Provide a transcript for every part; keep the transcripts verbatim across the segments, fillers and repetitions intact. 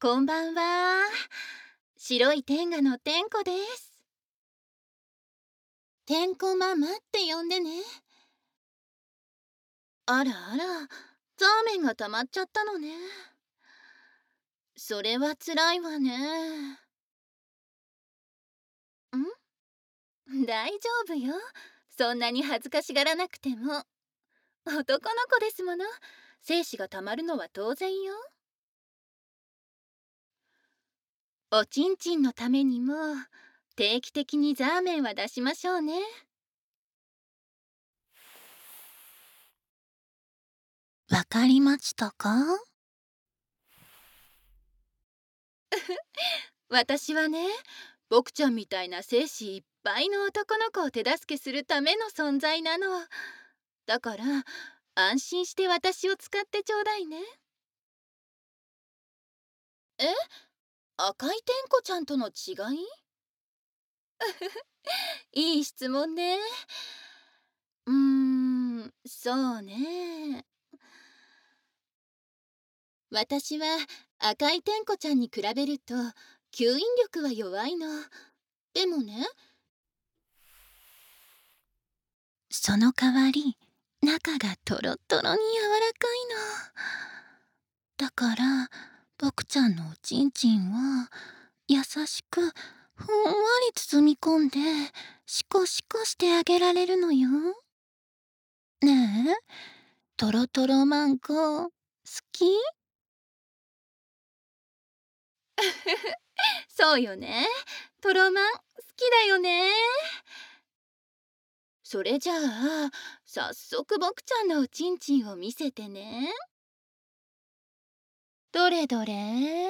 こんばんは。白い天下の天子です。天子ママって呼んでね。あらあら、ザーメンが溜まっちゃったのね。それはつらいわね。ん大丈夫よ。そんなに恥ずかしがらなくても。男の子ですもの。精子が溜まるのは当然よ。おちんちんのためにも定期的にザーメンは出しましょうね。わかりましたか？私はね、僕ちゃんみたいな精子いっぱいの男の子を手助けするための存在なの。だから安心して私を使ってちょうだいね。え、赤い天子ちゃんとの違い？いい質問ね。うーん、そうね。私は赤い天子ちゃんに比べると吸引力は弱いの。でもね、その代わり中がとろとろに柔らかいの。だから僕ちゃんのおちんちんは優しくふんわり包み込んでシコシコしてあげられるのよ。ねえ、とろとろマンゴー好き？そうよね。とろまん好きだよね。それじゃあ早速僕ちゃんのおちんちんを見せてね。どれどれ？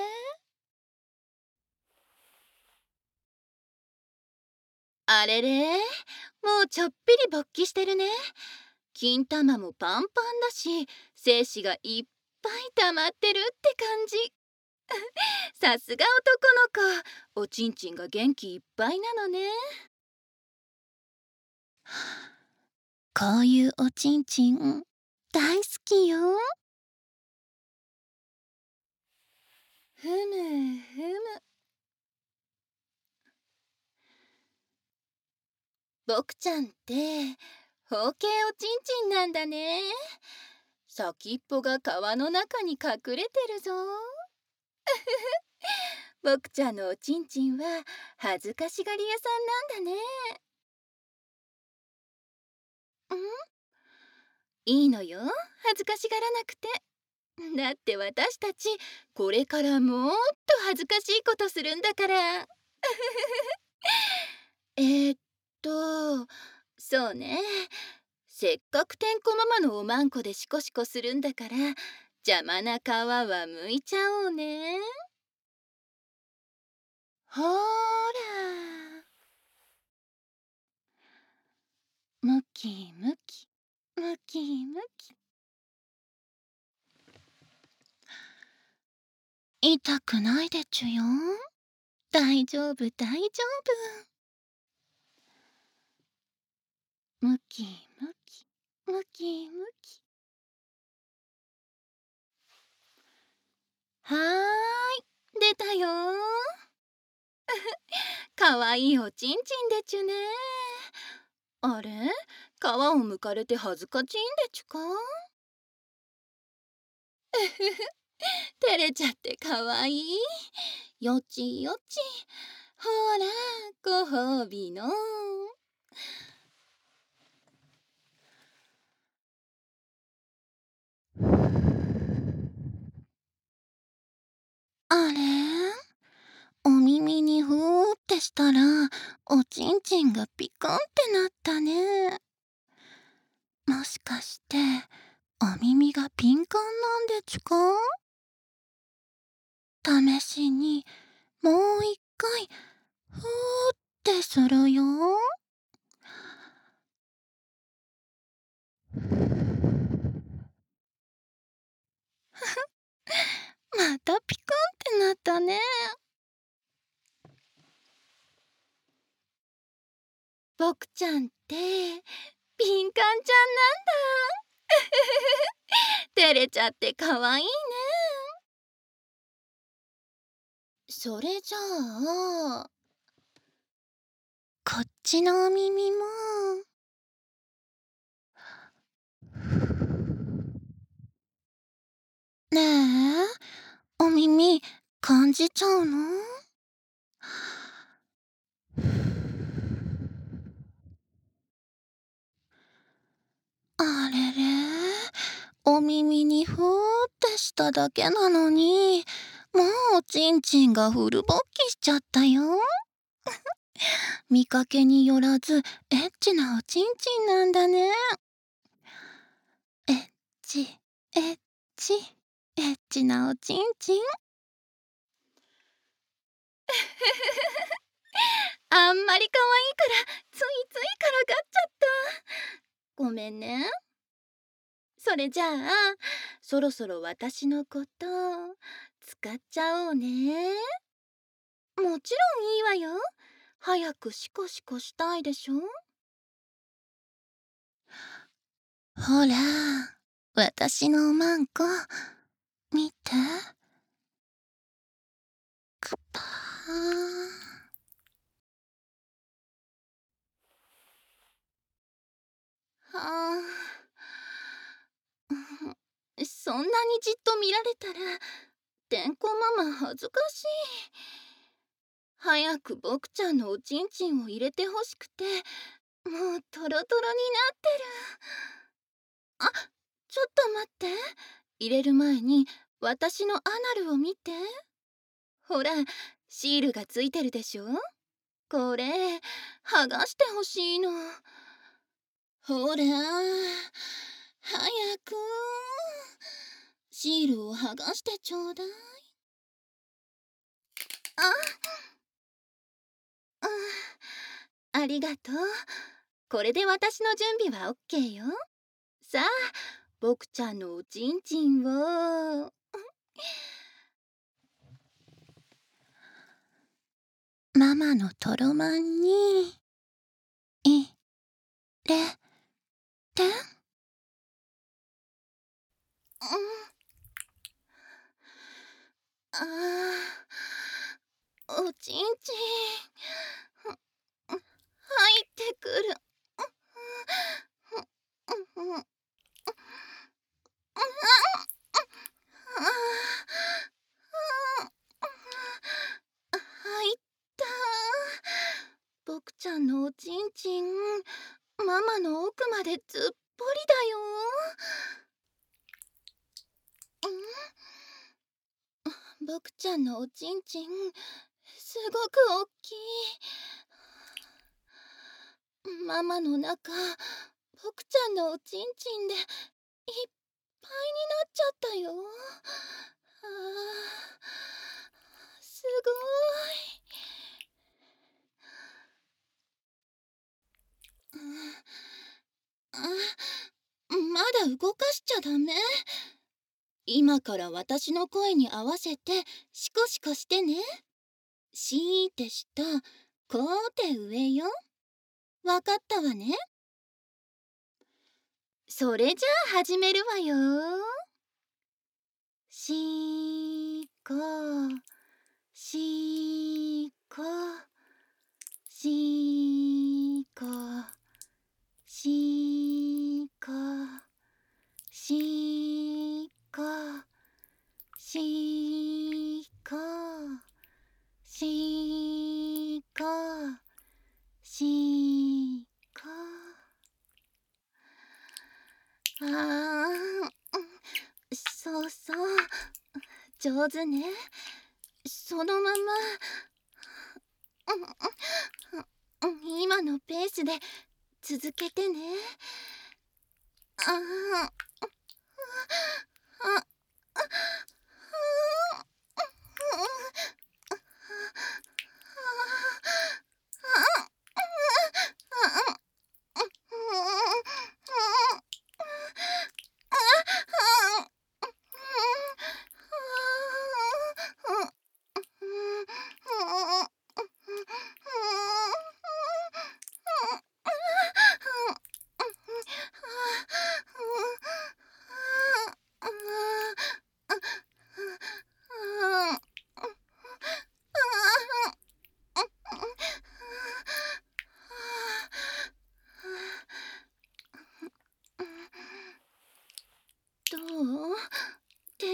あれれ、もうちょっぴり勃起してるね。金玉もパンパンだし、精子がいっぱい溜まってるって感じ。さすが男の子、おちんちんが元気いっぱいなのね。こういうおちんちん大好きよ。ふむふむ。僕ちゃんって包茎おちんちんなんだね。先っぽが皮の中に隠れてるぞ。僕ちゃんのおちんちんは恥ずかしがり屋さんなんだね。んいいのよ、恥ずかしがらなくて。だって私たちこれからもっと恥ずかしいことするんだから。えーっとそうね、せっかくてんこママのおまんこでシコシコするんだから邪魔な皮は剥いちゃおうね。ほーら、むきむきむきむき。痛くないでちゅよ。大丈夫大丈夫。むきむきむきむき。はーい、出たよ。かわいいおちんちんでちゅね。あれ、皮をむかれて恥ずかしいんでちゅか？照れちゃってかわいい。よちよち。ほら、ご褒美の。あれ、お耳にふーってしたらおちんちんがピコンってなったね。もしかしてお耳がピンカンなんでちゅか？試しにもう一回ふーってするよ。またピコンってなったね。僕ちゃんってピンカンちゃんなんだ。照れちゃってかわいいね。 それじゃあ、こっちのお耳も。ねえ、お耳感じちゃうの？あれれ、お耳にふーってしただけなのに、もうおちんちんがフル勃起しちゃったよ。見かけによらずエッチなおちんちんなんだね。エッチ、エッチ、エッチなおちんちん。あんまり可愛いからついついからかっちゃった。ごめんね。それじゃあ、そろそろ私のこと使っちゃおうね。もちろんいいわよ。早くシコシコしたいでしょ。ほら、私のおまんこ、見て。くぱー。はあ、そんなにじっと見られたら、てんこママ恥ずかしい。早く僕ちゃんのおちんちんを入れてほしくて、もうトロトロになってる。あ、ちょっと待って。入れる前に私のアナルを見て。ほら、シールがついてるでしょ。これ剥がしてほしいの。ほら、早くシールを剥がしてちょうだい。あ、うん、ありがとう。これで私の準備はオッケーよ。さあ、僕ちゃんのおちんちんをママのトロマンに入れて。うん、あー、おちんちん入ってくる。うんうんうん、入った。僕ちゃんのおちんちん、ママの奥までずっぽりだよ。ん、僕ちゃんのおちんちん、すごくおっきい。ママの中、僕ちゃんのおちんちんでいっぱいになっちゃったよ。あー、すごい。うん、まだ動かしちゃダメ。今から私の声に合わせてシコシコしてね。シーって下、こうって上よ。わかったわね。それじゃあ始めるわよ。しーこしーこしーこしーこしーこしーこしーこしーこ。あー、そうそう、上手ね。そのまま、今のペースで続けてね。あー、あ、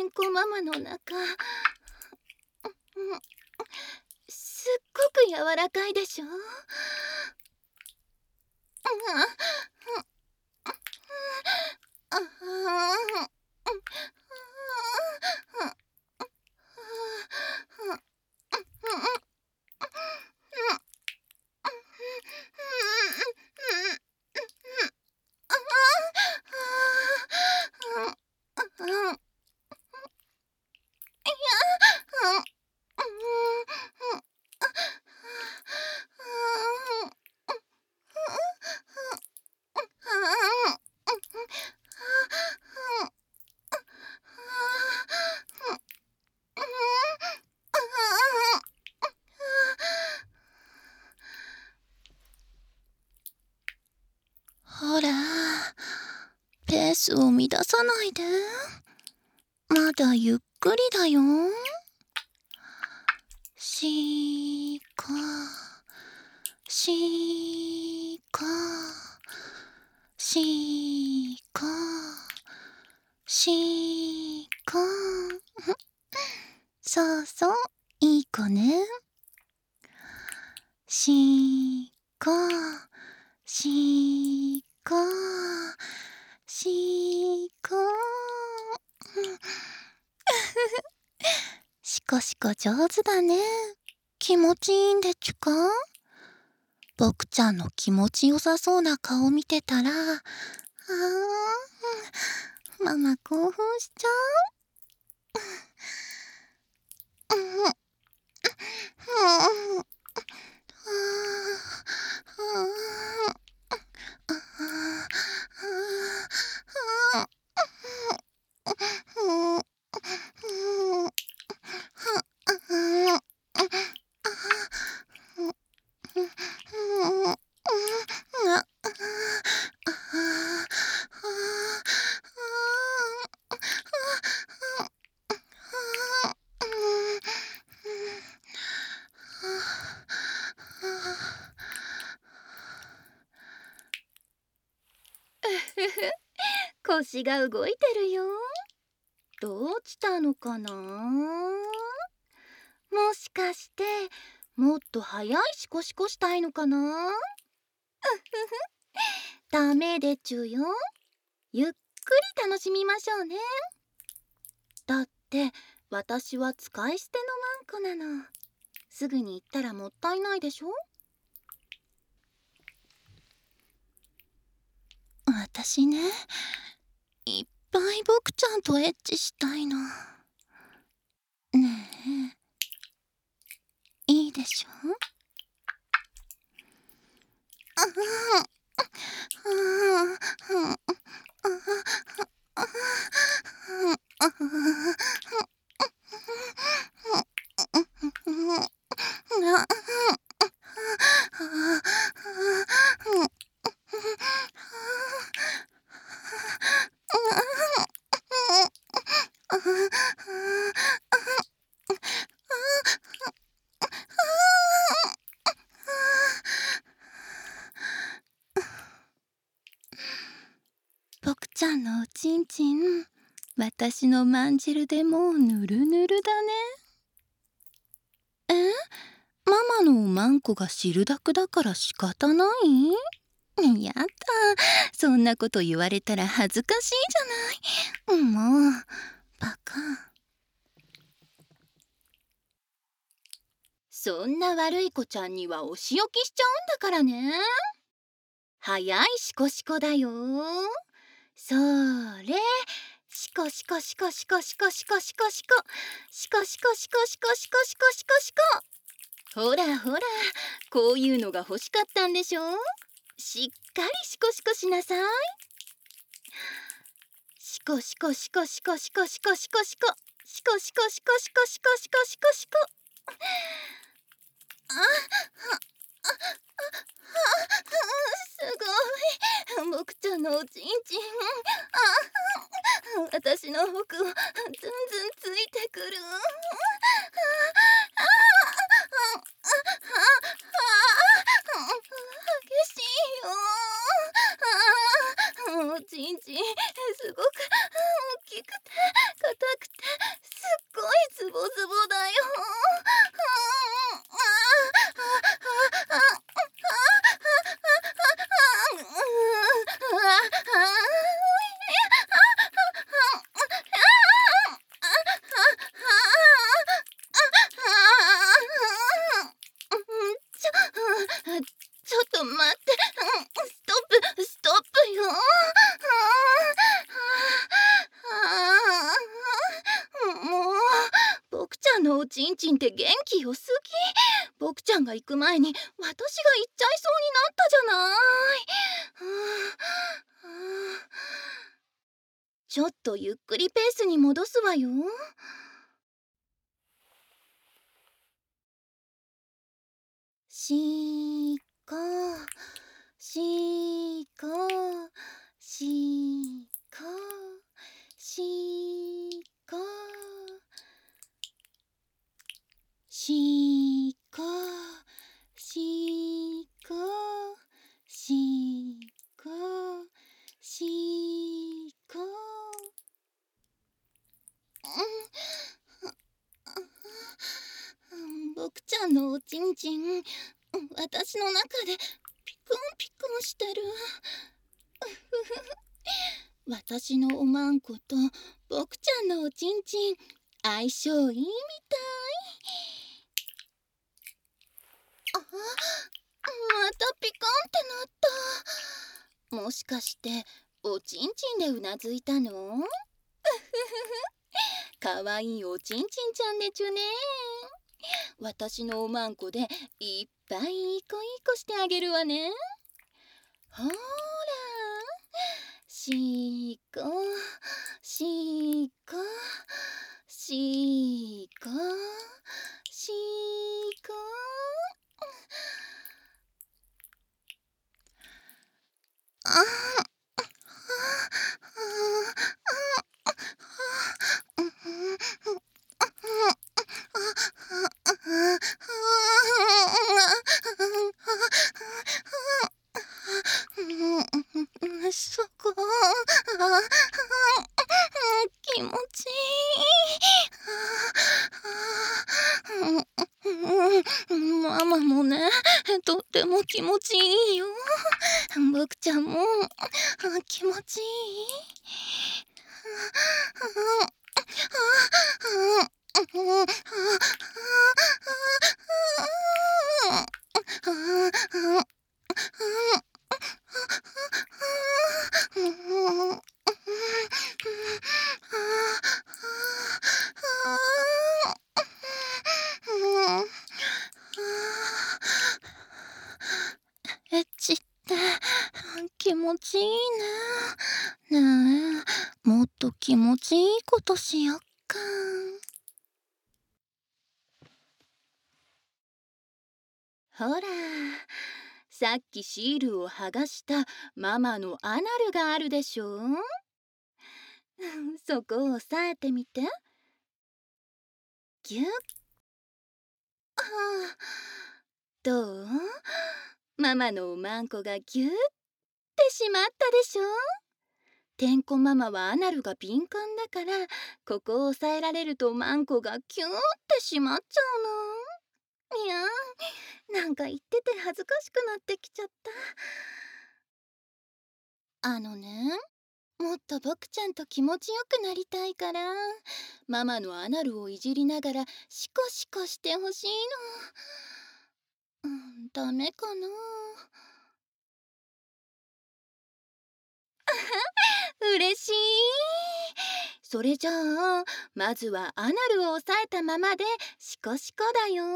んこママの中、すっごく柔らかいでしょ。ほら、ペースを乱さないで。まだゆっくりだよ。しーかしーかしーかしーかそうそう、いい子ね。しーかしーかしーかしこしこ上手だね。気持ちいいんでちゅか？僕ちゃんの気持ちよさそうな顔見てたら、あー、ママ興奮しちゃう。うんうんうん腰が動いてるよ。どうしたのかな？もしかしてもっと早いシコシコしたいのかな？うふふ、ダメでちゅよ。ゆっくり楽しみましょうね。だって私は使い捨てのワンコなの。すぐに行ったらもったいないでしょ。私ね、いっぱい僕ちゃんとエッチしたいの。ねえ、いいでしょ？あああ僕ちゃんのおちんちん、私のまんじるでもうぬるぬるだね。え？ママのおまんこが汁だくだから仕方ない？やだ、そんなこと言われたら恥ずかしいじゃない。もう、バカ。そんな悪い子ちゃんにはお仕置きしちゃうんだからね。早いシコシコだよ。それ、シコシコシコシコシコシコシコシコシコシコシコシコシコシコシコシコ。ほらほら、こういうのが欲しかったんでしょ。しっかりシコシコしなさい。シコシコシコシコシコシコシコシコシコシコシコシコシコシコシコシコ。あ、すごい、僕ちゃんのおちんちん、あ、私の奥をずんずんついてくる。激しいよ。おちんちんすごく大きくて硬くてボズボだよ。ちょ、ちょっと待って。ストップ、ストップよ。もう、ボクちゃんのおちんちんって元気よすぎ。ボクちゃんが行く前に私が行っちゃいそうになったじゃない。ちょっとゆっくりペースに戻すわよ。しこしこしこしこしこしこしこしこ。ボクちゃんのおちんちん、私の中でピクンピクンしてる。私のおまんことボクちゃんのおちんちん、相性いいみたい。あ、またピクンってなった。もしかしておちんちんでうなずいたの？かわいいおちんちんちゃんでちゅね。私のおまんこでいっぱいいい子いい子してあげるわね。ほーら、しこしこしこしこ。あそこ、気持ちいい。ママもね、とっても気持ちいいよ。ボクちゃんも気持ちいい。エッチって気持ちいいね。ねえ、もっと気持ちいいことしよっか。ほら、さっきシールを剥がしたママのアナルがあるでしょ。そこを押さえてみて。ぎゅっ。はあ、どう？ママのおまんこがぎゅってしまったでしょ。てんこママはアナルが敏感だから、ここを押さえられるとマンコがキューってしまっちゃうの。いやー、なんか言ってて恥ずかしくなってきちゃった。あのね、もっとボクちゃんと気持ちよくなりたいから、ママのアナルをいじりながらシコシコしてほしいの。うん、ダメかな。嬉しい。それじゃあ、まずはアナルを押さえたままでシコシコだよ。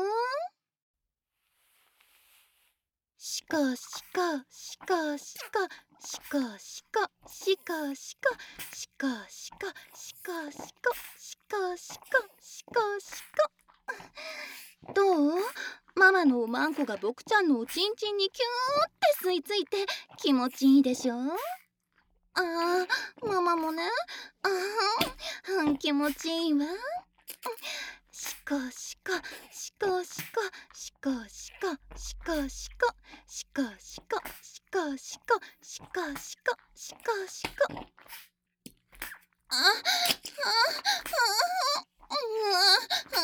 シコシコシコシコシコシコシコシコシコシコシコシコシコシコシコシコ。どう？ママのおまんこがボクちゃんのおちんちんにキューって吸い付いて気持ちいいでしょ。ああ、ママもね。ああ、気持ちいいわ。シコシコシコシコシコシコシコシコシコシコシコシコシコシコシコシコ。ああああ